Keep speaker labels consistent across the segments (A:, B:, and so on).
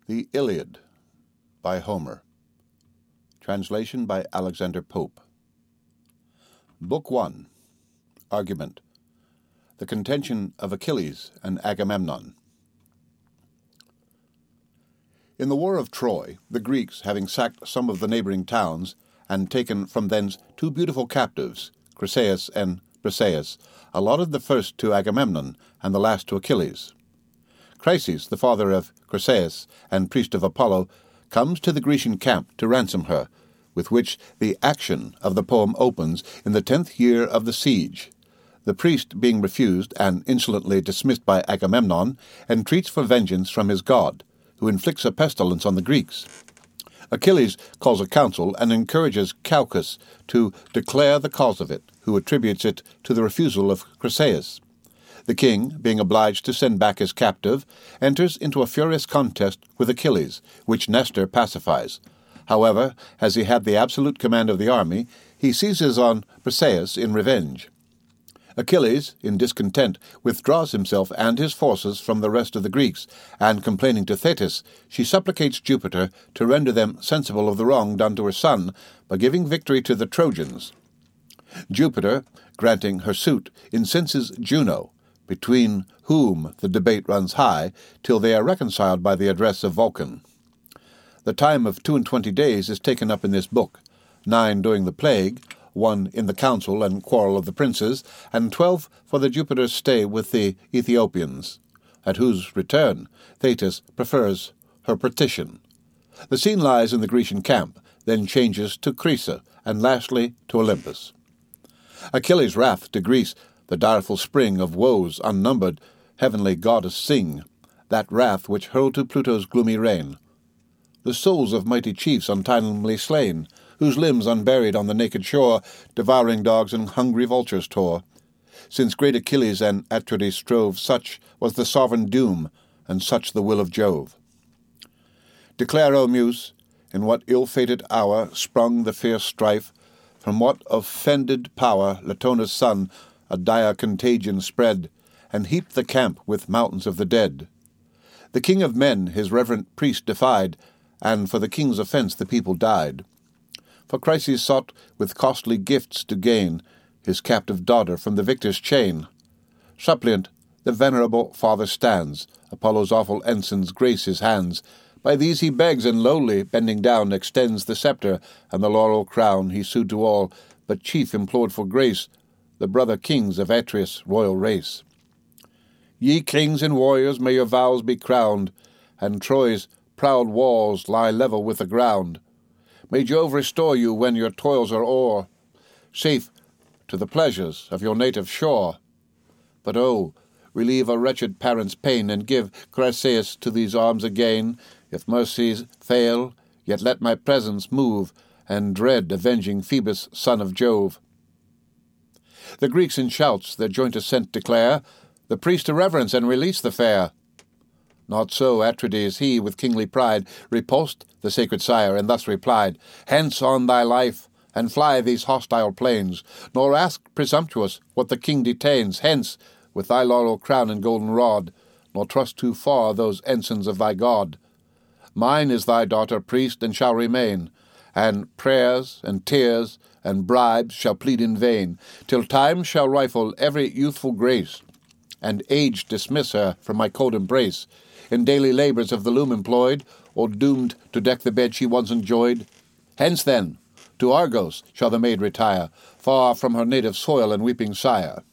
A: The Iliad by Homer. Translation by Alexander Pope. Book 1. Argument. The contention of Achilles and Agamemnon. In the war of Troy, the Greeks, having sacked some of the neighboring towns, and taken from thence two beautiful captives, Chryseis and Briseis, allotted the first to Agamemnon, and the last to Achilles. Chryses, the father of Chryseis and priest of Apollo, comes to the Grecian camp to ransom her, with which the action of the poem opens in the 10th year of the siege. The priest, being refused and insolently dismissed by Agamemnon, entreats for vengeance from his god, who inflicts a pestilence on the Greeks. Achilles calls a council and encourages Calchas to declare the cause of it, who attributes it to the refusal of Chryseis. The king, being obliged to send back his captive, enters into a furious contest with Achilles, which Nestor pacifies. However, as he had the absolute command of the army, he seizes on Briseis in revenge. Achilles, in discontent, withdraws himself and his forces from the rest of the Greeks, and complaining to Thetis, she supplicates Jupiter to render them sensible of the wrong done to her son by giving victory to the Trojans. Jupiter, granting her suit, incenses Juno, between whom the debate runs high, till they are reconciled by the address of Vulcan. The time of 22 days is taken up in this book, 9 during the plague, 1 in the council and quarrel of the princes, and 12 for the Jupiter's stay with the Ethiopians, at whose return Thetis prefers her petition. The scene lies in the Grecian camp, then changes to Crisa, and lastly to Olympus. Achilles' wrath to Greece, the direful spring of woes unnumbered, heavenly goddess sing, that wrath which hurled to Pluto's gloomy reign. The souls of mighty chiefs untimely slain, whose limbs unburied on the naked shore, devouring dogs and hungry vultures tore. Since great Achilles and Atrides strove, such was the sovereign doom, and such the will of Jove. Declare, O Muse, in what ill-fated hour sprung the fierce strife, from what offended power Latona's son a dire contagion spread, and heaped the camp with mountains of the dead. The king of men his reverent priest defied, and for the king's offence the people died. For Chryses sought with costly gifts to gain his captive daughter from the victor's chain. Suppliant, the venerable father stands, Apollo's awful ensigns grace his hands. By these he begs, and lowly, bending down, extends the sceptre, and the laurel crown he sued to all, but chief implored for grace, the brother kings of Atreus' royal race. Ye kings and warriors, may your vows be crowned, and Troy's proud walls lie level with the ground. May Jove restore you when your toils are o'er, safe to the pleasures of your native shore. But oh, relieve a wretched parent's pain, and give Chryseis to these arms again. If mercies fail, yet let my presence move, and dread avenging Phoebus, son of Jove. The Greeks in shouts their joint assent declare, the priest to reverence and release the fair. Not so Atrides, he with kingly pride repulsed the sacred sire, and thus replied, Hence on thy life, and fly these hostile plains, nor ask, presumptuous, what the king detains. Hence, with thy laurel crown and golden rod, nor trust too far those ensigns of thy god. Mine is thy daughter, priest, and shall remain, and prayers and tears and bribes shall plead in vain, till time shall rifle every youthful grace, and age dismiss her from my cold embrace, in daily labours of the loom employed, or doomed to deck the bed she once enjoyed. Hence, then, to Argos shall the maid retire, far from her native soil and weeping sire.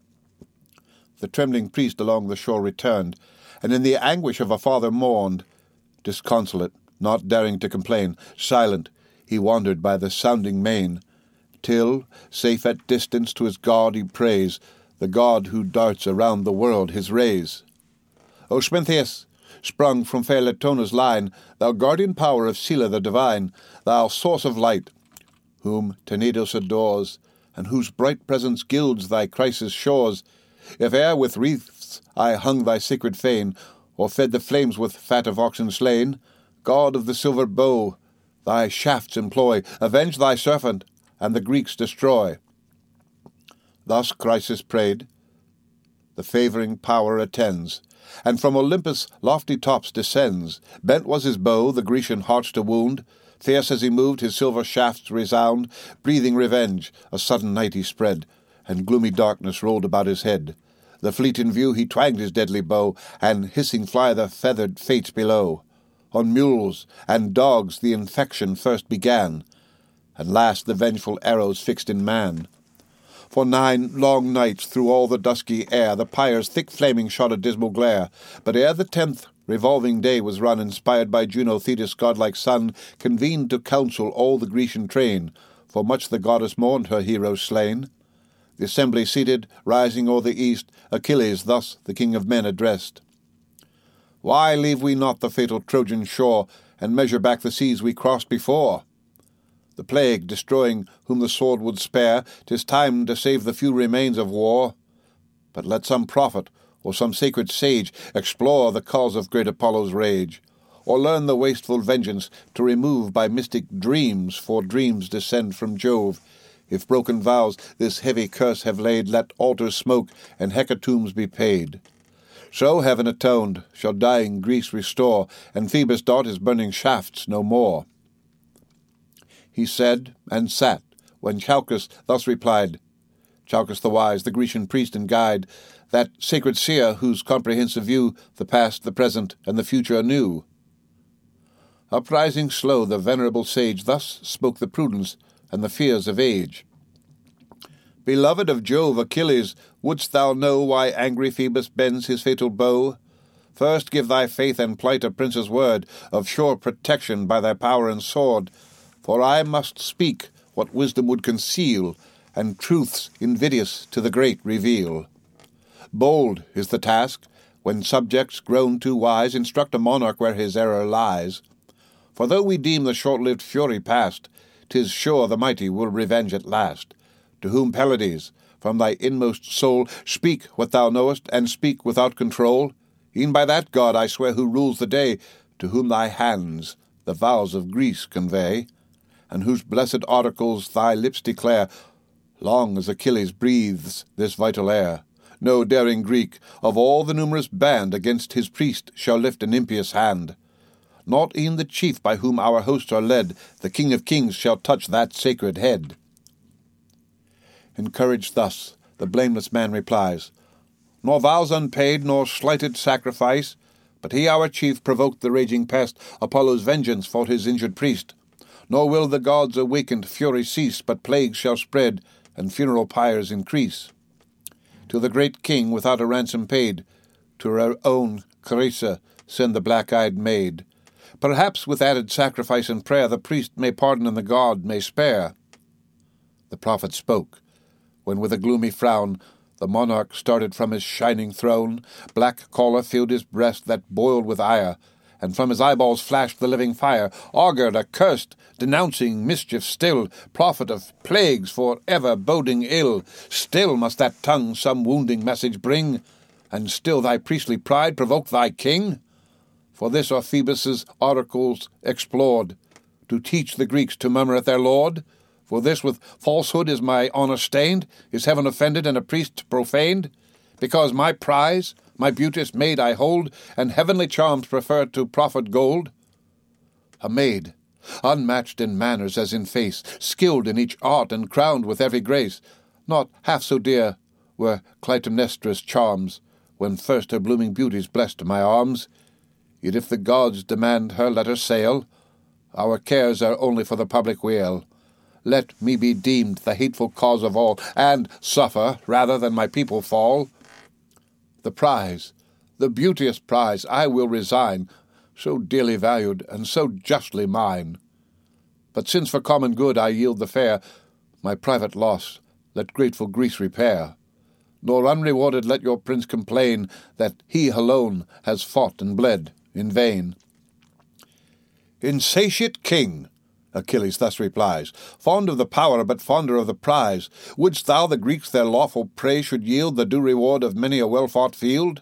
A: The trembling priest along the shore returned, and in the anguish of a father mourned. Disconsolate, not daring to complain, silent, he wandered by the sounding main, till, safe at distance, to his God he prays, the God who darts around the world his rays. O Smintheus, sprung from fair Latona's line, thou guardian power of Scylla the divine, thou source of light, whom Tenedos adores, and whose bright presence gilds thy Chrysa's shores, if e'er with wreaths I hung thy sacred fane, or fed the flames with fat of oxen slain, God of the silver bow, thy shafts employ, avenge thy servant, and the Greeks destroy. Thus Chryses prayed. The favouring power attends, and from Olympus' lofty tops descends. Bent was his bow, the Grecian hearts to wound. Fierce as he moved, his silver shafts resound. Breathing revenge, a sudden night he spread, and gloomy darkness rolled about his head. The fleet in view he twanged his deadly bow, and hissing fly the feathered fates below. On mules and dogs the infection first began, and last the vengeful arrows fixed in man. For 9 long nights through all the dusky air the pyre's thick flaming shot a dismal glare. But ere the 10th revolving day was run, inspired by Juno, Thetis' godlike son, convened to council all the Grecian train, for much the goddess mourned her hero slain. The assembly seated, rising o'er the east, Achilles thus the king of men addressed. Why leave we not the fatal Trojan shore, and measure back the seas we crossed before? The plague destroying whom the sword would spare, 'tis time to save the few remains of war. But let some prophet or some sacred sage explore the cause of great Apollo's rage, or learn the wasteful vengeance to remove by mystic dreams, for dreams descend from Jove. If broken vows this heavy curse have laid, let altars smoke and hecatombs be paid. So heaven atoned shall dying Greece restore, and Phoebus dart his burning shafts no more. He said, and sat, when Chalcas thus replied, Chalcas the wise, the Grecian priest and guide, that sacred seer whose comprehensive view the past, the present, and the future knew. Uprising slow, the venerable sage thus spoke the prudence and the fears of age. Beloved of Jove, Achilles, wouldst thou know why angry Phoebus bends his fatal bow? First give thy faith and plight a prince's word of sure protection by thy power and sword, for I must speak what wisdom would conceal, and truths invidious to the great reveal. Bold is the task, when subjects grown too wise instruct a monarch where his error lies. For though we deem the short-lived fury past, 'tis sure the mighty will revenge at last. To whom Pylades, from thy inmost soul, speak what thou knowest, and speak without control. E'en by that god I swear who rules the day, to whom thy hands the vows of Greece convey, and whose blessed articles thy lips declare, long as Achilles breathes this vital air. No daring Greek of all the numerous band against his priest shall lift an impious hand. Not e'en the chief by whom our hosts are led, the King of Kings, shall touch that sacred head. Encouraged thus, the blameless man replies, Nor vows unpaid, nor slighted sacrifice, but he our chief provoked the raging pest, Apollo's vengeance fought his injured priest. Nor will the gods' awakened fury cease, but plagues shall spread, and funeral pyres increase. To the great king, without a ransom paid, to her own Carissa send the black-eyed maid. Perhaps with added sacrifice and prayer the priest may pardon and the god may spare. The prophet spoke, when with a gloomy frown the monarch started from his shining throne. Black choler filled his breast that boiled with ire, and from his eyeballs flashed the living fire. Augured, accursed, denouncing mischief still, prophet of plagues for ever boding ill, still must that tongue some wounding message bring, and still thy priestly pride provoke thy king? For this are Phoebus' oracles explored, to teach the Greeks to murmur at their lord? For this with falsehood is my honour stained, is heaven offended and a priest profaned? Because my prize, my beauteous maid I hold, and heavenly charms prefer to proffered gold? A maid, unmatched in manners as in face, skilled in each art and crowned with every grace, not half so dear were Clytemnestra's charms, when first her blooming beauties blessed my arms. Yet if the gods demand her, let her sail. Our cares are only for the public weal. Let me be deemed the hateful cause of all, and suffer rather than my people fall. The prize, the beauteous prize, I will resign, so dearly valued and so justly mine. But since for common good I yield the fair, my private loss let grateful Greece repair. Nor unrewarded let your prince complain that he alone has fought and bled in vain. Insatiate king, Achilles thus replies, fond of the power, but fonder of the prize, wouldst thou the Greeks their lawful prey should yield the due reward of many a well-fought field?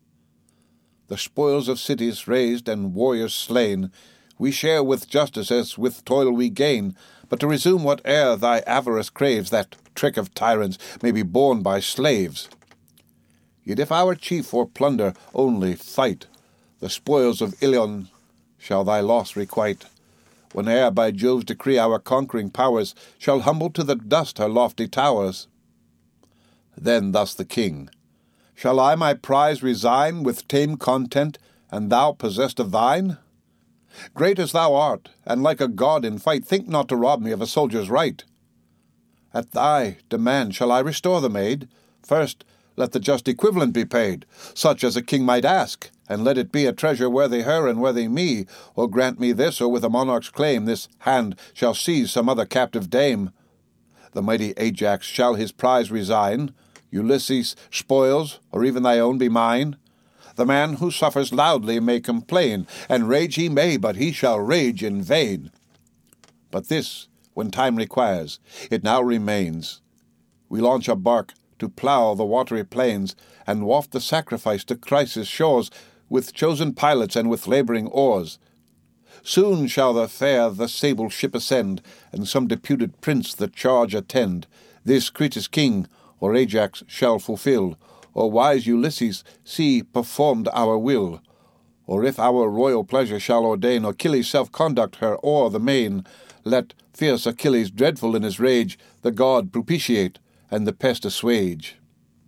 A: The spoils of cities razed and warriors slain we share with justice as with toil we gain, but to resume whate'er thy avarice craves, that trick of tyrants may be borne by slaves. Yet if our chief for plunder only fight, the spoils of Ilion shall thy loss requite. Whene'er by Jove's decree our conquering powers shall humble to the dust her lofty towers. Then thus the king, Shall I my prize resign with tame content, and thou possessed of thine? Great as thou art, and like a god in fight, think not to rob me of a soldier's right. At thy demand shall I restore the maid? First, let the just equivalent be paid, such as a king might ask, and let it be a treasure worthy her and worthy me, or grant me this, or with a monarch's claim this hand shall seize some other captive dame. The mighty Ajax shall his prize resign, Ulysses' spoils, or even thy own, be mine. The man who suffers loudly may complain, and rage he may, but he shall rage in vain. But this, when time requires, it now remains. We launch a bark to plough the watery plains, and waft the sacrifice to Chrysa's shores, with chosen pilots and with labouring oars. Soon shall the sable ship ascend, and some deputed prince the charge attend. This Cretus' king, or Ajax, shall fulfil, or wise Ulysses see performed our will. Or if our royal pleasure shall ordain Achilles' self-conduct her o'er the main, let fierce Achilles, dreadful in his rage, the god propitiate, and the pest assuage.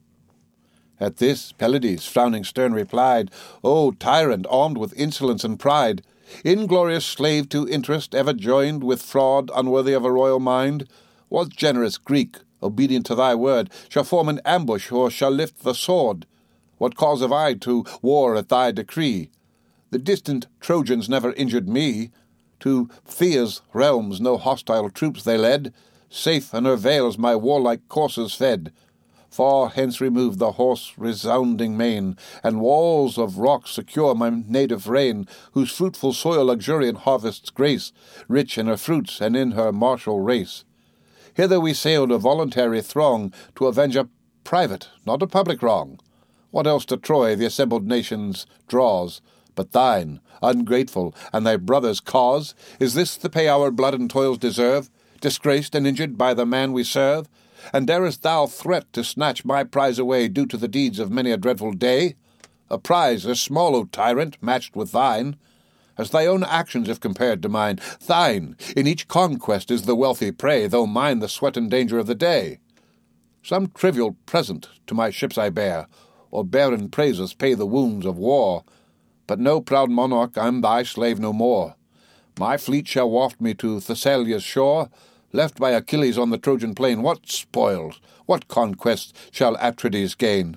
A: At this Pelides, frowning stern, replied, O tyrant, armed with insolence and pride, inglorious slave to interest, ever joined with fraud, unworthy of a royal mind, what generous Greek, obedient to thy word, shall form an ambush or shall lift the sword? What cause have I to war at thy decree? The distant Trojans never injured me. To Phthia's realms no hostile troops they led. Safe in her vales my warlike coursers fed. Far hence removed the hoarse resounding main, and walls of rock secure my native reign, whose fruitful soil luxuriant harvests grace, rich in her fruits and in her martial race. Hither we sailed a voluntary throng, to avenge a private, not a public wrong. What else to Troy the assembled nations draws, but thine, ungrateful, and thy brother's cause? Is this the pay our blood and toils deserve, disgraced and injured by the man we serve? And darest thou threat to snatch my prize away, due to the deeds of many a dreadful day? A prize is small, O tyrant, matched with thine. As thy own actions if compared to mine, thine in each conquest is the wealthy prey, though mine the sweat and danger of the day. Some trivial present to my ships I bear, or barren praises pay the wounds of war. But no proud monarch, I'm thy slave no more. My fleet shall waft me to Thessalia's shore. Left by Achilles on the Trojan plain, what spoils, what conquests shall Atrides gain?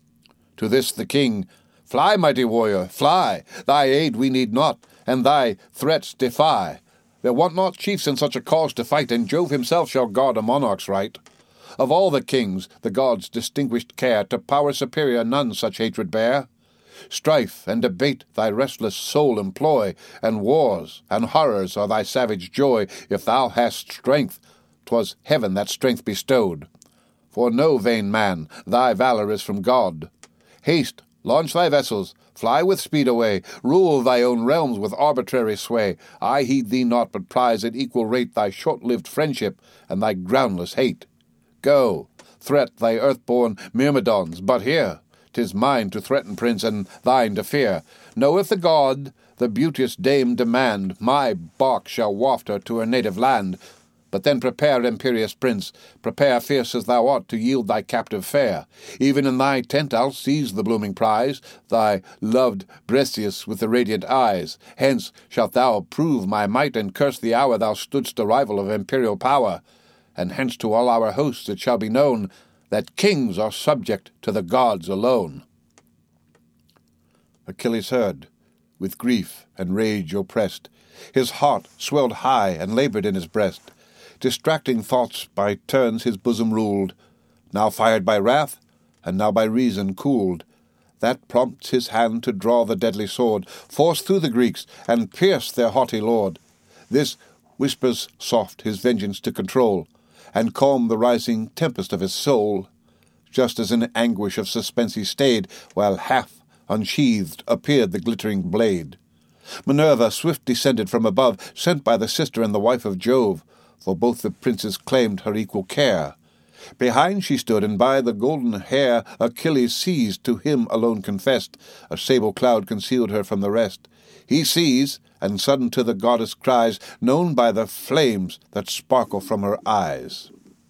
A: To this the king, Fly, mighty warrior, fly, thy aid we need not, and thy threats defy. There want not chiefs in such a cause to fight, and Jove himself shall guard a monarch's right. Of all the kings, the gods' distinguished care, to power superior none such hatred bear. Strife and debate thy restless soul employ, and wars and horrors are thy savage joy. If thou hast strength, 'twas heaven that strength bestowed. For no vain man, thy valour is from God. Haste, launch thy vessels, fly with speed away, rule thy own realms with arbitrary sway. I heed thee not, but prize at equal rate thy short-lived friendship and thy groundless hate. Go, threat thy earth-born Myrmidons, but here 'tis mine to threaten, prince, and thine to fear. Know if the god, the beauteous dame demand, my bark shall waft her to her native land. But then prepare, imperious prince, prepare fierce as thou art to yield thy captive fair. Even in thy tent I'll seize the blooming prize, thy loved Briseis with the radiant eyes. Hence shalt thou prove my might, and curse the hour thou stoodst a rival of imperial power. And hence to all our hosts it shall be known that kings are subject to the gods alone. Achilles heard, with grief and rage oppressed. His heart swelled high and laboured in his breast. Distracting thoughts by turns his bosom ruled, now fired by wrath, and now by reason cooled. That prompts his hand to draw the deadly sword, force through the Greeks, and pierce their haughty lord. This whispers soft his vengeance to control, and calm the rising tempest of his soul. Just as in anguish of suspense he stayed, while half unsheathed appeared the glittering blade. Minerva swift descended from above, sent by the sister and the wife of Jove, for both the princes claimed her equal care. Behind she stood, and by the golden hair Achilles seized, to him alone confessed. A sable cloud concealed her from the rest. He sees, and sudden to the goddess cries, known by the flames that sparkle from her eyes.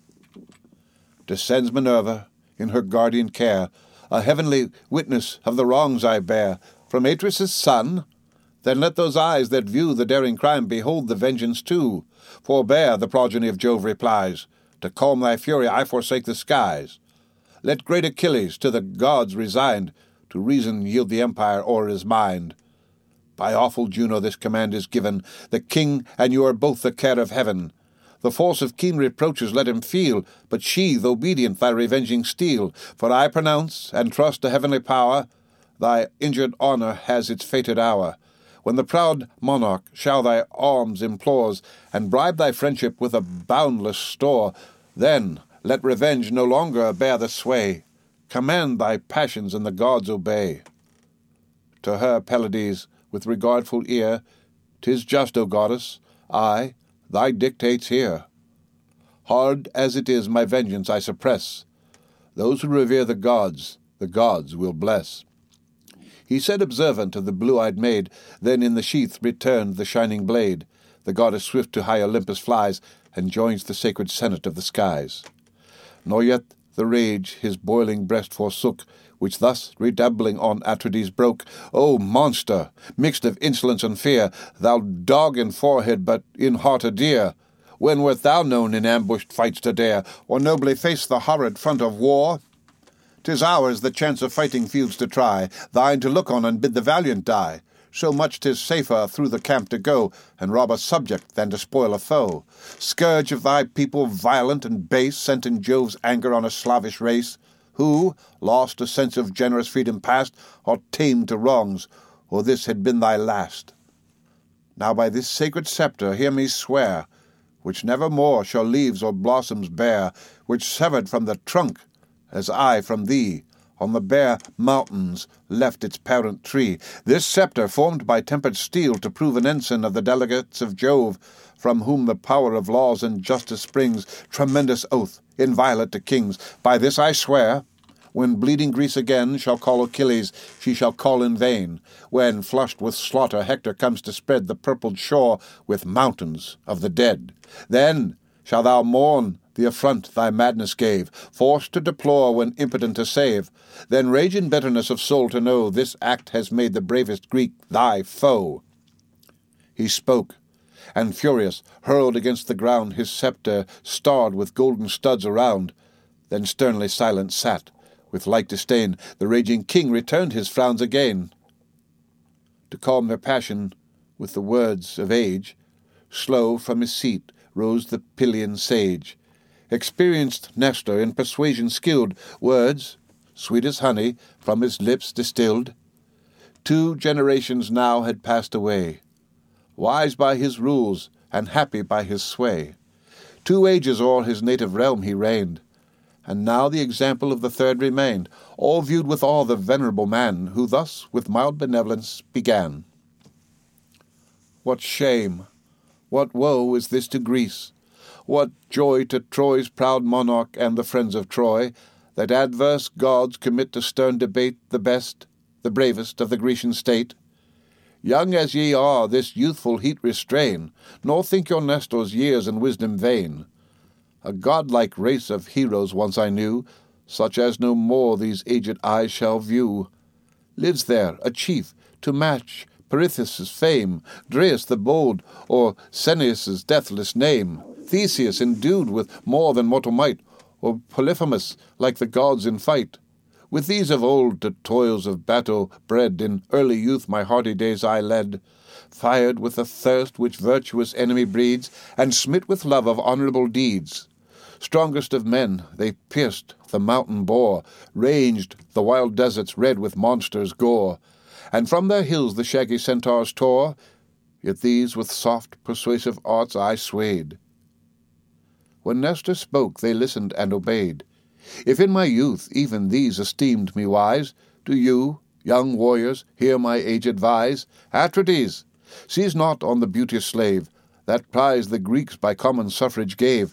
A: Descends Minerva, in her guardian care, a heavenly witness of the wrongs I bear. From Atreus' son? Then let those eyes that view the daring crime behold the vengeance too. Forbear, the progeny of Jove replies, to calm thy fury I forsake the skies. Let great Achilles, to the gods resigned, to reason yield the empire o'er his mind. By awful Juno this command is given, the king and you are both the care of heaven. The force of keen reproaches let him feel, but sheathe obedient thy revenging steel. For I pronounce, and trust to heavenly power, thy injured honour has its fated hour, when the proud monarch shall thy alms implores, and bribe thy friendship with a boundless store. Then let revenge no longer bear the sway. Command thy passions, and the gods obey. To her Pylades, with regardful ear, 'Tis just, O goddess, I thy dictates hear. Hard as it is my vengeance I suppress. Those who revere the gods will bless. He said observant of the blue-eyed maid, then in the sheath returned the shining blade. The goddess swift to high Olympus flies, and joins the sacred senate of the skies. Nor yet the rage his boiling breast forsook, which thus redoubling on Atrides broke. O monster, mixed of insolence and fear, thou dog in forehead, but in heart a deer! When wert thou known in ambushed fights to dare, or nobly face the horrid front of war? 'Tis ours the chance of fighting fields to try, thine to look on and bid the valiant die. So much 'tis safer through the camp to go, and rob a subject than to spoil a foe. Scourge of thy people, violent and base, sent in Jove's anger on a slavish race, who, lost a sense of generous freedom past, are tamed to wrongs, or this had been thy last. Now by this sacred sceptre hear me swear, which never more shall leaves or blossoms bear, which severed from the trunk, as I from thee, on the bare mountains left its parent tree. This sceptre, formed by tempered steel, to prove an ensign of the delegates of Jove, from whom the power of laws and justice springs, tremendous oath, inviolate to kings. By this I swear, when bleeding Greece again shall call Achilles, she shall call in vain. When, flushed with slaughter, Hector comes to spread the purpled shore with mountains of the dead, then shalt thou mourn the affront thy madness gave, forced to deplore when impotent to save. Then rage in bitterness of soul to know this act has made the bravest Greek thy foe. He spoke, and furious hurled against the ground his sceptre, starred with golden studs around. Then sternly silent sat, with like disdain. The raging king returned his frowns again. To calm their passion with the words of age, slow from his seat rose the Pylian sage. Experienced Nestor, in persuasion skilled, words, sweet as honey, from his lips distilled. 2 generations now had passed away, wise by his rules, and happy by his sway. 2 ages o'er his native realm he reigned, and now the example of the 3rd remained, all viewed with awe the venerable man, who thus with mild benevolence began. What shame, what woe is this to Greece! What joy to Troy's proud monarch and the friends of Troy, that adverse gods commit to stern debate the best, the bravest of the Grecian state. Young as ye are, this youthful heat restrain, nor think your Nestor's years and wisdom vain. A godlike race of heroes once I knew, such as no more these aged eyes shall view. Lives there a chief to match Pirithous' fame, Dreius the bold, or Ceneus' deathless name, Theseus endued with more than mortal might, or Polyphemus like the gods in fight. With these of old to toils of battle bred, in early youth my hardy days I led, fired with the thirst which virtuous enemy breeds, and smit with love of honourable deeds. Strongest of men, they pierced the mountain boar, ranged the wild deserts red with monsters' gore, and from their hills the shaggy centaurs tore, yet these with soft persuasive arts I swayed. When Nestor spoke, they listened and obeyed. If in my youth even these esteemed me wise, do you, young warriors, hear my age advise? Atrides, seize not on the beauteous slave, that prize the Greeks by common suffrage gave.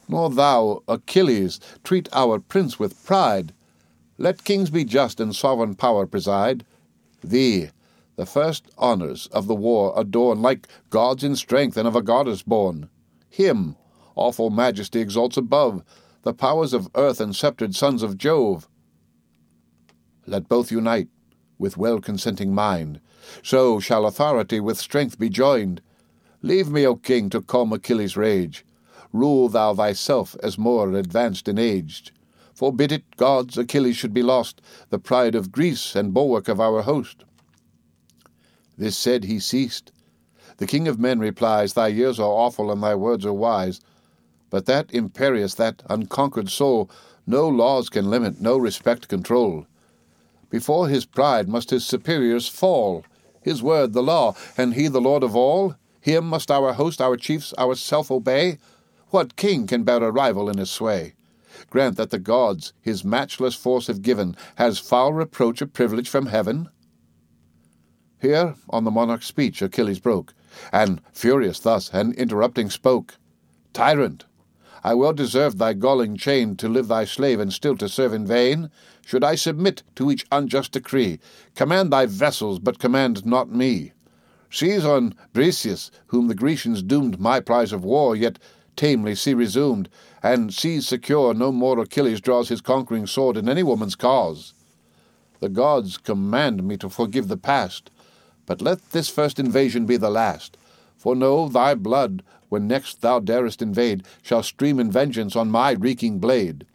A: Nor thou, Achilles, treat our prince with pride. Let kings be just and sovereign power preside. Thee, the first honours of the war adorn, like gods in strength and of a goddess born. Him awful majesty exalts above the powers of earth and sceptred sons of Jove. Let both unite with well-consenting mind, so shall authority with strength be joined. Leave me, O king, to calm Achilles' rage. Rule thou thyself as more advanced in age. Forbid it, gods, Achilles should be lost, the pride of Greece and bulwark of our host. This said, he ceased. The king of men replies, Thy years are awful and thy words are wise. But that imperious, that unconquered soul, no laws can limit, no respect control. Before his pride must his superiors fall, his word the law, and he the lord of all. Him must our host, our chiefs, ourself obey. What king can bear a rival in his sway? Grant that the gods his matchless force have given, has foul reproach a privilege from heaven? Here on the monarch's speech Achilles broke, and furious thus, and interrupting spoke, Tyrant, I well deserved thy galling chain, to live thy slave and still to serve in vain. Should I submit to each unjust decree? Command thy vessels, but command not me. Seize on Briseis, whom the Grecians doomed my prize of war, yet tamely see resumed, and seas secure no more Achilles draws his conquering sword in any woman's cause. The gods command me to forgive the past, but let this first invasion be the last. For know, thy blood, when next thou darest invade, shall stream in vengeance on my reeking blade.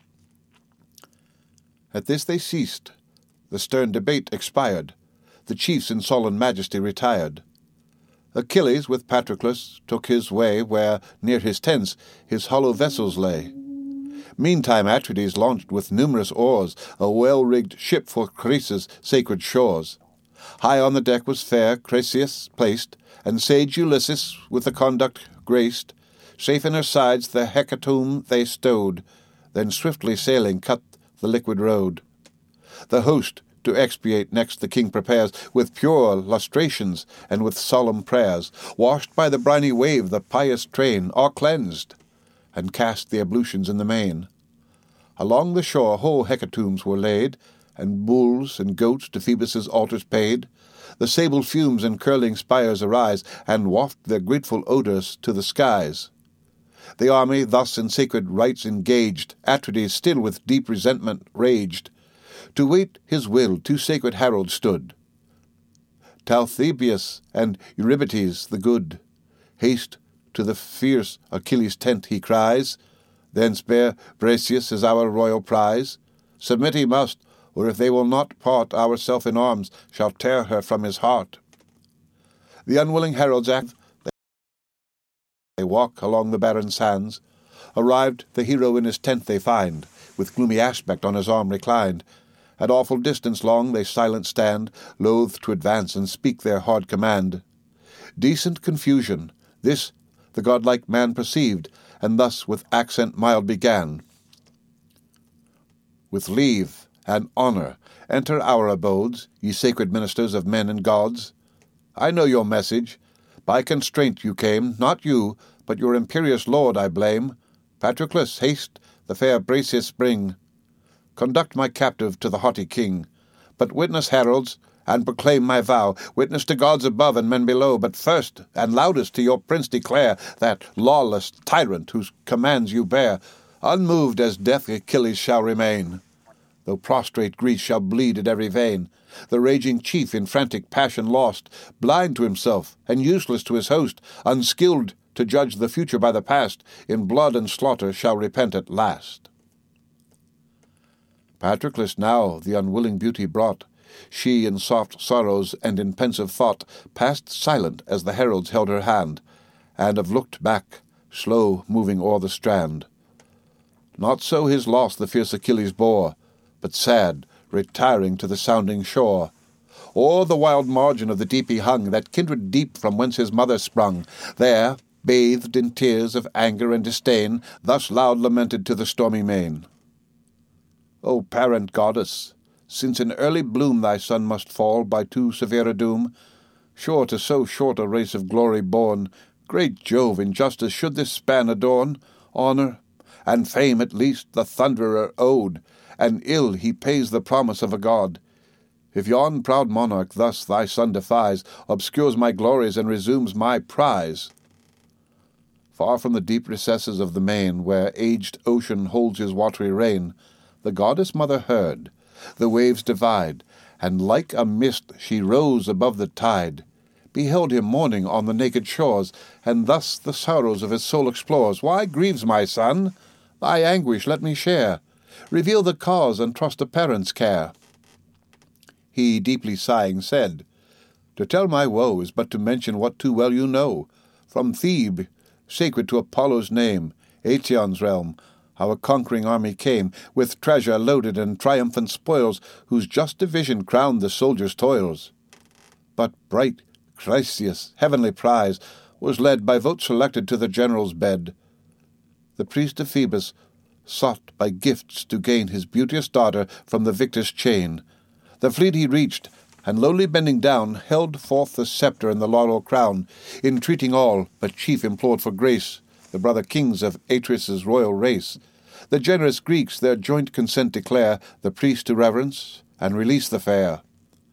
A: At this they ceased. The stern debate expired. The chiefs in sullen majesty retired. Achilles with Patroclus took his way where, near his tents, his hollow vessels lay. Meantime Atrides launched with numerous oars a well-rigged ship for Chrysa's sacred shores. High on the deck was fair Chryseis placed, and sage Ulysses with the conduct graced. Safe in her sides the hecatomb they stowed, then swiftly sailing cut the liquid road. The host to expiate next the king prepares, with pure lustrations and with solemn prayers. Washed by the briny wave the pious train are cleansed, and cast the ablutions in the main. Along the shore whole hecatombs were laid, and bulls and goats to Phoebus' altars paid. The sable fumes and curling spires arise, and waft their grateful odours to the skies. The army, thus in sacred rites engaged, Atrides still with deep resentment raged. To wait his will 2 sacred heralds stood, Talthybius and Eurybates the good. Haste to the fierce Achilles' tent, he cries. Thence bear Briseis as our royal prize. Submit he must, or if they will not part, ourself in arms shall tear her from his heart. The unwilling heralds act, they walk along the barren sands. Arrived the hero in his tent they find, with gloomy aspect on his arm reclined. At awful distance long they silent stand, loath to advance and speak their hard command. Decent confusion, this the godlike man perceived, and thus with accent mild began. With leave and honour, enter our abodes, ye sacred ministers of men and gods. I know your message. By constraint you came, not you, but your imperious lord I blame. Patroclus, haste, the fair Briseis bring. Conduct my captive to the haughty king. But witness, heralds, and proclaim my vow. Witness to gods above and men below. But first and loudest to your prince declare, that lawless tyrant whose commands you bear, unmoved as death Achilles shall remain, though prostrate Greece shall bleed at every vein. The raging chief in frantic passion lost, blind to himself and useless to his host, unskilled to judge the future by the past, in blood and slaughter shall repent at last. Patroclus now the unwilling beauty brought. She in soft sorrows and in pensive thought passed silent as the heralds held her hand, and have looked back, slow moving o'er the strand. Not so his loss the fierce Achilles bore, but sad, retiring to the sounding shore. O'er the wild margin of the deep he hung, that kindred deep from whence his mother sprung. There, bathed in tears of anger and disdain, thus loud lamented to the stormy main. O parent goddess, since in early bloom thy son must fall by too severe a doom, sure to so short a race of glory born, great Jove in justice should this span adorn. Honour and fame at least the thunderer owed, and ill he pays the promise of a god. If yon proud monarch thus thy son defies, obscures my glories, and resumes my prize. Far from the deep recesses of the main, where aged ocean holds his watery reign, the goddess mother heard the waves divide, and like a mist she rose above the tide, beheld him mourning on the naked shores, and thus the sorrows of his soul explores. Why grieves my son? Thy anguish let me share. Reveal the cause, and trust a parent's care. He, deeply sighing, said, To tell my woe is but to mention what too well you know. From Thebe, sacred to Apollo's name, Aetion's realm, how a conquering army came, with treasure loaded and triumphant spoils, whose just division crowned the soldiers' toils. But bright Chryseis, heavenly prize, was led by vote selected to the general's bed. The priest of Phoebus sought by gifts to gain his beauteous daughter from the victor's chain. The fleet he reached, and lowly bending down, held forth the sceptre and the laurel crown, entreating all, but chief implored for grace, the brother kings of Atreus' royal race. The generous Greeks their joint consent declare, the priest to reverence, and release the fair.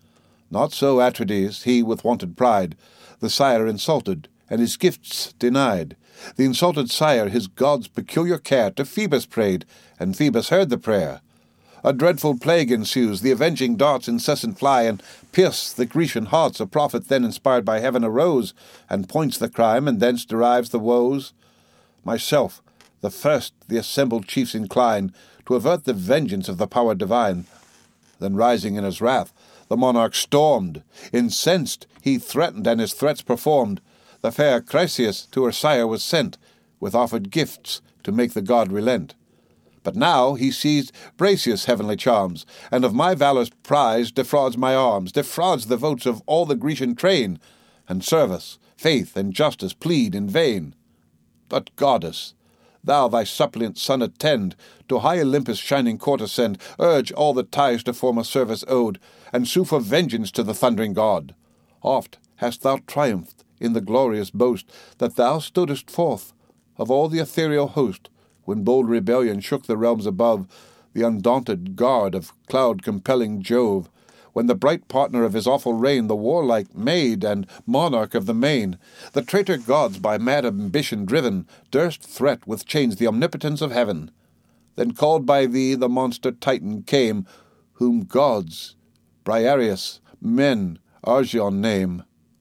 A: Not so Atrides, he with wonted pride, the sire insulted, and his gifts denied. The insulted sire his god's peculiar care to Phoebus prayed, and Phoebus heard the prayer. A dreadful plague ensues, the avenging darts incessant fly, and pierce the Grecian hearts. A prophet then inspired by heaven arose, and points the crime, and thence derives the woes. Myself, the first the assembled chiefs incline, to avert the vengeance of the power divine. Then rising in his wrath, the monarch stormed. Incensed, he threatened, and his threats performed. The fair Chryseis to her sire was sent, with offered gifts to make the god relent. But now he seized Briseis' heavenly charms, and of my valor's prize defrauds my arms, defrauds the votes of all the Grecian train, and service, faith, and justice plead in vain. But, goddess, thou thy suppliant son attend, to high Olympus' shining court ascend, urge all the ties to former service owed, and sue for vengeance to the thundering god. Oft hast thou triumphed in the glorious boast that thou stoodest forth of all the ethereal host, when bold rebellion shook the realms above, the undaunted guard of cloud-compelling Jove, when the bright partner of his awful reign, the warlike maid and monarch of the main, the traitor gods by mad ambition driven, durst threat with chains the omnipotence of heaven. Then called by thee the monster Titan came, whom gods, Briareus, men, Argion name.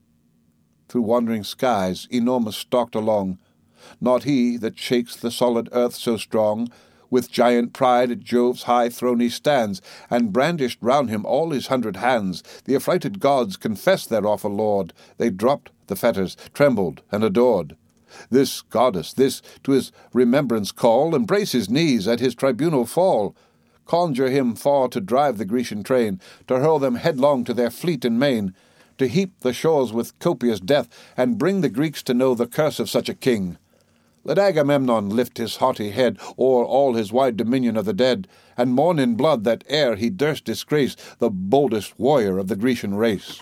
A: Through wandering skies enormous stalked along, not he that shakes the solid earth so strong. With giant pride at Jove's high throne he stands, and brandished round him all his 100 hands. The affrighted gods confessed their awful lord. They dropped the fetters, trembled, and adored. This goddess, this to his remembrance call, embrace his knees, at his tribunal fall. Conjure him far to drive the Grecian train, to hurl them headlong to their fleet and main, to heap the shores with copious death, and bring the Greeks to know the curse of such a king. Let Agamemnon lift his haughty head o'er all his wide dominion of the dead, and mourn in blood that e'er he durst disgrace the boldest warrior of the Grecian race.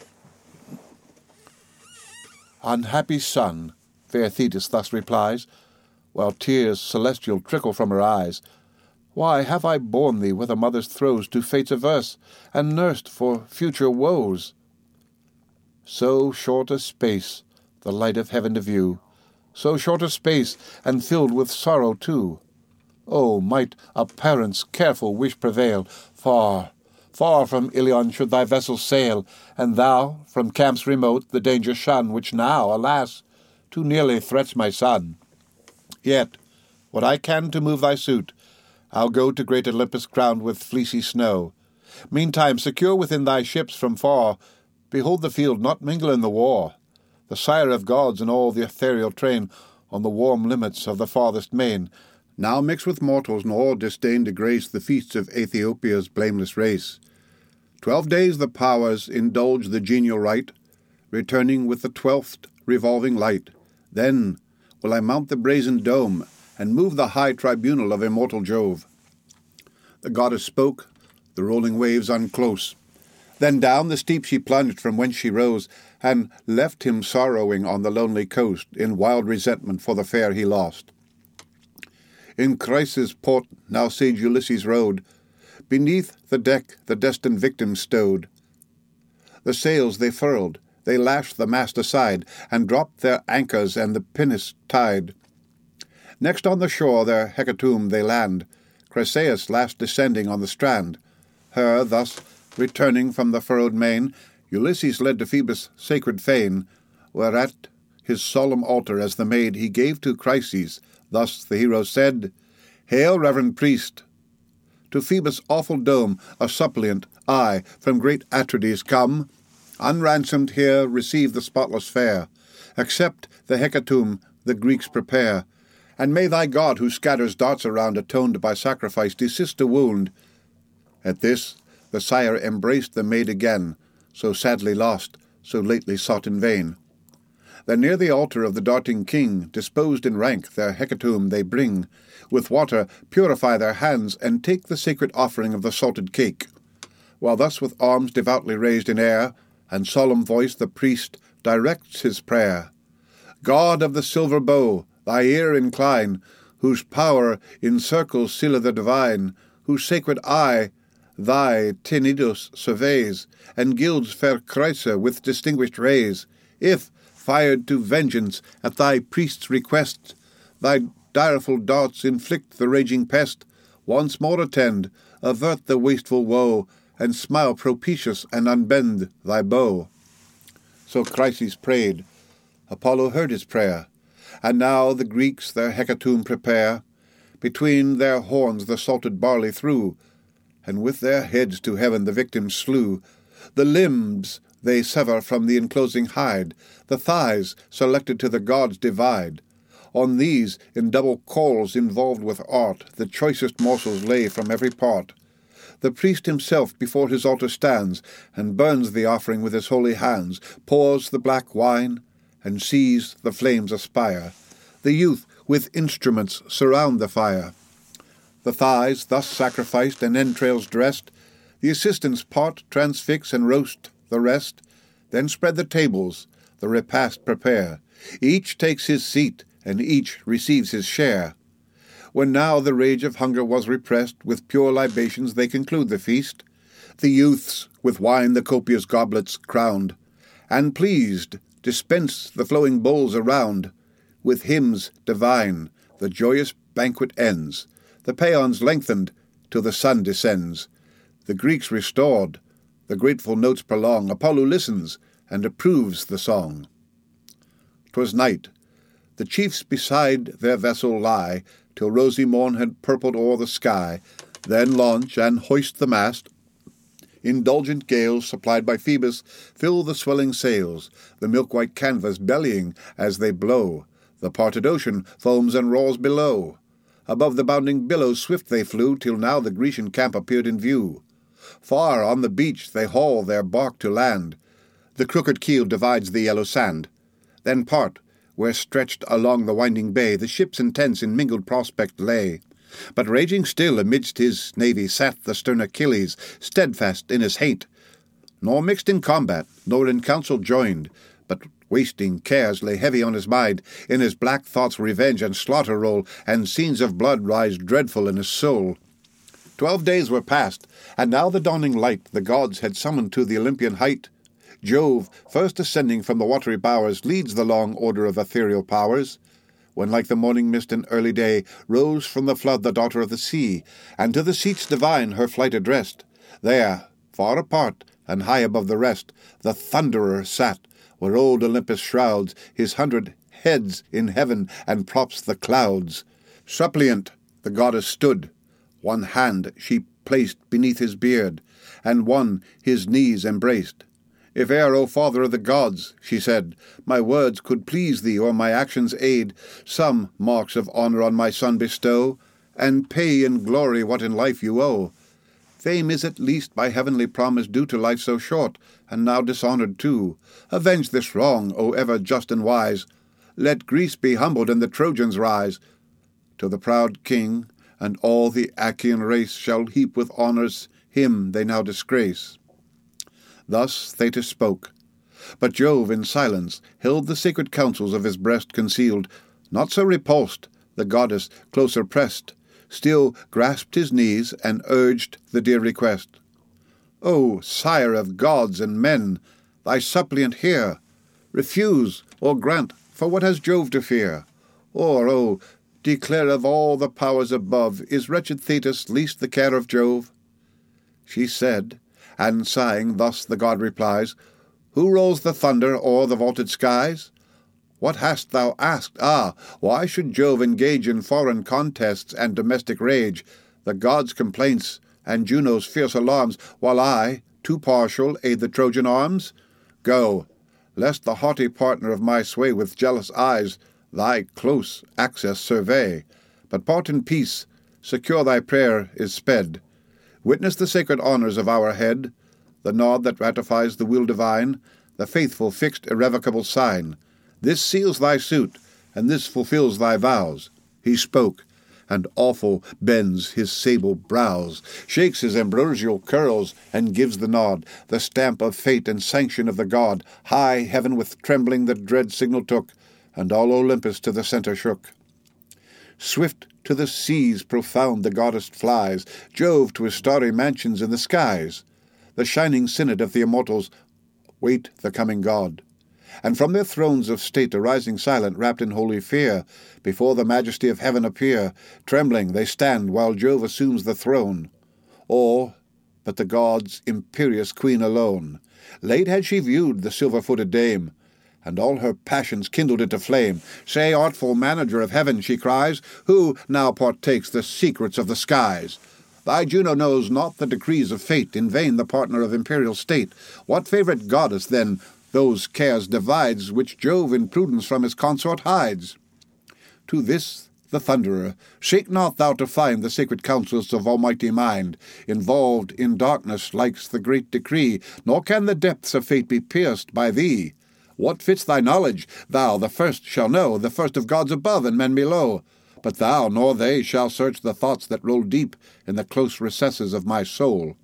A: Unhappy son, fair Thetis thus replies, while tears celestial trickle from her eyes, why have I borne thee with a mother's throes to fates averse, and nursed for future woes? So short a space the light of heaven to view, so short a space, and filled with sorrow too. Oh, might a parent's careful wish prevail, far, far from Ilion should thy vessel sail, and thou, from camps remote, the danger shun, which now, alas, too nearly threats my son. Yet, what I can to move thy suit, I'll go to great Olympus crowned with fleecy snow. Meantime, secure within thy ships from far, behold the field not mingle in the war. The sire of gods and all the ethereal train, on the warm limits of the farthest main, now mix with mortals, nor disdain to grace the feasts of Aethiopia's blameless race. 12 days the powers indulge the genial rite, returning with the 12th revolving light. Then will I mount the brazen dome, and move the high tribunal of immortal Jove. The goddess spoke, the rolling waves unclose. Then down the steep she plunged from whence she rose, and left him sorrowing on the lonely coast, in wild resentment for the fair he lost. In Chrysa's port now sage Ulysses rode. Beneath the deck the destined victim stowed. The sails they furled, they lashed the mast aside, and dropped their anchors and the pinnace tied. Next on the shore their hecatomb they land, Chryseis last descending on the strand. Her thus, returning from the furrowed main, Ulysses led to Phoebus' sacred fane, whereat his solemn altar as the maid he gave to Chryses. Thus the hero said, Hail, reverend priest! To Phoebus' awful dome a suppliant, I, from great Atrides come. Unransomed here receive the spotless fare. Accept the hecatomb the Greeks prepare. And may thy God, who scatters darts around atoned by sacrifice, desist a wound. At this the sire embraced the maid again, so sadly lost, so lately sought in vain. Then near the altar of the darting king, disposed in rank, their hecatomb they bring. With water purify their hands, and take the sacred offering of the salted cake. While thus with arms devoutly raised in air, and solemn voice the priest directs his prayer. God of the silver bow, thy ear incline, whose power encircles Scylla the divine, whose sacred eye thy Tenedos surveys, and gilds fair Chrysa with distinguished rays. If, fired to vengeance at thy priest's request, thy direful darts inflict the raging pest, once more attend, avert the wasteful woe, and smile propitious and unbend thy bow. So Chryses prayed. Apollo heard his prayer. And now the Greeks their hecatomb prepare. Between their horns the salted barley threw, and with their heads to heaven the victims slew. The limbs they sever from the enclosing hide, the thighs selected to the gods divide. On these, in double coals involved with art, the choicest morsels lay from every part. The priest himself before his altar stands, and burns the offering with his holy hands, pours the black wine, and sees the flames aspire. The youth with instruments surround the fire. The thighs thus sacrificed and entrails dressed, the assistants part, transfix, and roast the rest. Then spread the tables, the repast prepare. Each takes his seat, and each receives his share. When now the rage of hunger was repressed, with pure libations they conclude the feast. The youths with wine the copious goblets crowned, and pleased dispense the flowing bowls around. With hymns divine the joyous banquet ends. The paeans lengthened till the sun descends. The Greeks restored, the grateful notes prolong. Apollo listens and approves the song. 'Twas night. The chiefs beside their vessel lie, till rosy morn had purpled o'er the sky. Then launch and hoist the mast. Indulgent gales, supplied by Phoebus, fill the swelling sails, the milk-white canvas bellying as they blow. The parted ocean foams and roars below. Above the bounding billows swift they flew, till now the Grecian camp appeared in view. Far on the beach they haul their bark to land. The crooked keel divides the yellow sand. Then part, where stretched along the winding bay the ships and tents in mingled prospect lay. But raging still amidst his navy sat the stern Achilles, steadfast in his hate, nor mixed in combat, nor in council joined, but wasting cares lay heavy on his mind. In his black thoughts revenge and slaughter roll, and scenes of blood rise dreadful in his soul. 12 days were past, and now the dawning light the gods had summoned to the Olympian height. Jove, first ascending from the watery bowers, leads the long order of ethereal powers. When like the morning mist in early day rose from the flood the daughter of the sea, and to the seats divine her flight addressed, there, far apart and high above the rest, the Thunderer sat, where old Olympus shrouds his 100 heads in heaven and props the clouds. Suppliant the goddess stood, one hand she placed beneath his beard, and one his knees embraced. If e'er, O father of the gods, she said, my words could please thee or my actions aid, some marks of honour on my son bestow, and pay in glory what in life you owe. Fame is at least by heavenly promise due to life so short, and now dishonoured too. Avenge this wrong, O ever just and wise. Let Greece be humbled and the Trojans rise. To the proud king and all the Achaean race shall heap with honours him they now disgrace. Thus Thetis spoke, but Jove in silence held the sacred counsels of his breast concealed, not so repulsed, The goddess, closer pressed, still grasped his knees and urged the dear request. O sire of gods and men, thy suppliant hear. Refuse or grant, for what has Jove to fear? Or, O, declare of all the powers above, is wretched Thetis least the care of Jove? She said, and sighing thus the god replies, Who rolls the thunder o'er the vaulted skies? What hast thou asked? Ah, why should Jove engage in foreign contests and domestic rage, the gods' complaints and Juno's fierce alarms, while I, too partial, aid the Trojan arms? Go, lest the haughty partner of my sway with jealous eyes thy close access survey. But part in peace, secure thy prayer is sped. Witness the sacred honours of our head, the nod that ratifies the will divine, the faithful fixed irrevocable sign. This seals thy suit, and this fulfils thy vows. He spoke, and awful bends his sable brows, shakes his ambrosial curls, and gives the nod, the stamp of fate and sanction of the god. High heaven with trembling the dread signal took, and all Olympus to the centre shook. Swift to the seas profound the goddess flies, Jove to his starry mansions in the skies. The shining synod of the immortals wait the coming god, and from their thrones of state arising silent, wrapped in holy fear, before the majesty of heaven appear. Trembling they stand while Jove assumes the throne, or but the gods' imperious queen alone. Late had she viewed the silver-footed dame, and all her passions kindled into flame. Say, artful manager of heaven, she cries, who now partakes the secrets of the skies? Thy Juno knows not the decrees of fate, in vain the partner of imperial state. What favourite goddess, then, those cares divides, which Jove in prudence from his consort hides? To this the Thunderer, shake not thou to find the sacred counsels of Almighty mind. Involved in darkness likes the great decree, nor can the depths of fate be pierced by thee. What fits thy knowledge, thou the first shall know, the first of gods above and men below. But thou nor they shall search the thoughts that roll deep in the close recesses of my soul.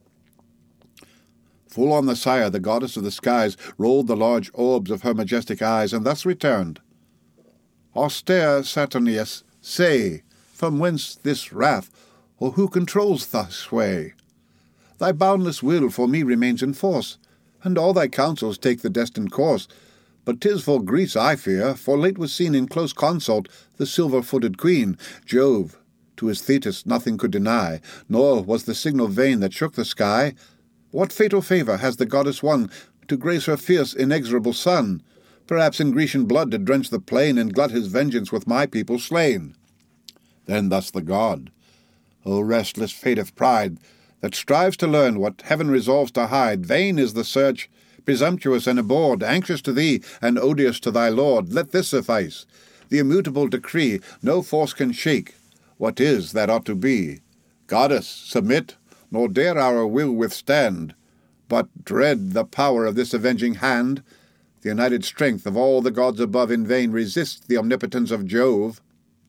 A: Full on the sire, the goddess of the skies, rolled the large orbs of her majestic eyes, and thus returned. Austere Saturnius, say, from whence this wrath, or who controls thy sway? Thy boundless will for me remains in force, and all thy counsels take the destined course. But 'tis for Greece I fear, for late was seen in close consult the silver-footed queen. Jove to his Thetis nothing could deny, nor was the signal vain that shook the sky. What fatal favour has the goddess won to grace her fierce, inexorable son? Perhaps in Grecian blood to drench the plain, and glut his vengeance with my people slain. Then thus the god, O restless fate of pride, that strives to learn what heaven resolves to hide. Vain is the search, presumptuous and abhorred, anxious to thee and odious to thy lord. Let this suffice, the immutable decree no force can shake. What is that ought to be? Goddess, submit, nor dare our will withstand, but dread the power of this avenging hand. The united strength of all the gods above in vain resists the omnipotence of Jove.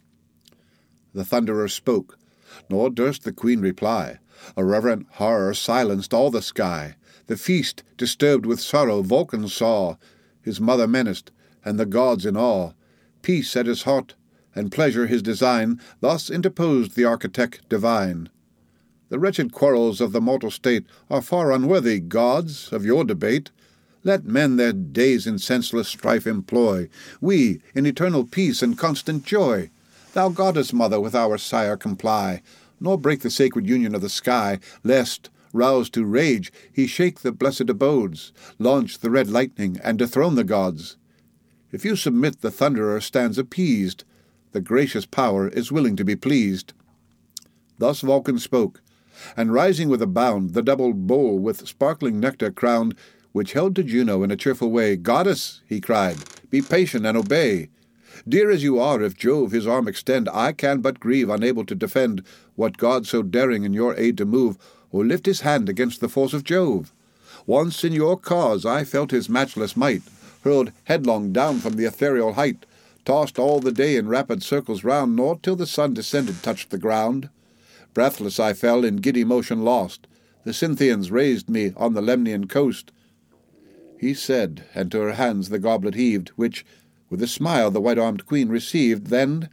A: The Thunderer spoke, nor durst the queen reply. A reverent horror silenced all the sky. The feast, disturbed with sorrow, Vulcan saw, his mother menaced, and the gods in awe. Peace at his heart, and pleasure his design, thus interposed the architect divine. The wretched quarrels of the mortal state are far unworthy, gods, of your debate. Let men their days in senseless strife employ, we in eternal peace and constant joy. Thou goddess mother, with our sire comply, nor break the sacred union of the sky, lest, roused to rage, he shake the blessed abodes, launch the red lightning, and dethrone the gods. If you submit, the Thunderer stands appeased, the gracious power is willing to be pleased. Thus Vulcan spoke, and rising with a bound, the double bowl with sparkling nectar crowned, which held to Juno in a cheerful way. Goddess, he cried, be patient and obey. Dear as you are, if Jove his arm extend, I can but grieve, unable to defend what god so daring in your aid to move, or lift his hand against the force of Jove. Once in your cause I felt his matchless might, hurled headlong down from the ethereal height, tossed all the day in rapid circles round, nor till the sun descended touched the ground. Breathless I fell, in giddy motion lost. The Cynthians raised me on the Lemnian coast. He said, and to her hands the goblet heaved, which, with a smile, the white-armed queen received. Then,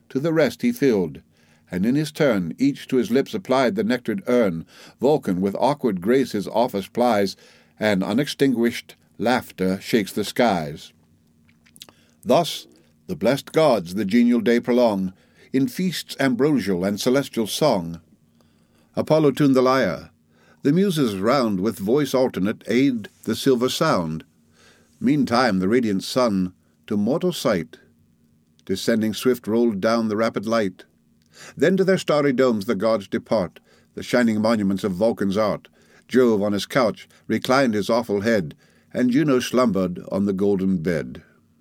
A: to the rest he filled, and in his turn each to his lips applied the nectared urn. Vulcan with awkward grace his office plies, and unextinguished laughter shakes the skies. Thus the blessed gods the genial day prolong, in feasts ambrosial and celestial song. Apollo tuned the lyre. The muses round with voice alternate aid the silver sound. Meantime the radiant sun, to mortal sight, descending swift rolled down the rapid light. Then to their starry domes the gods depart, the shining monuments of Vulcan's art. Jove on his couch reclined his awful head, and Juno slumbered on the golden bed.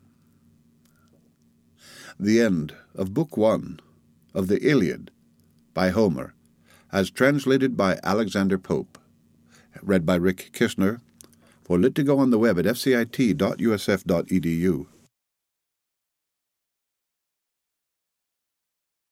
A: The end of Book 1 of the Iliad by Homer, as translated by Alexander Pope. Read by Rick Kistner, for Lit to Go on the web at fcit.usf.edu.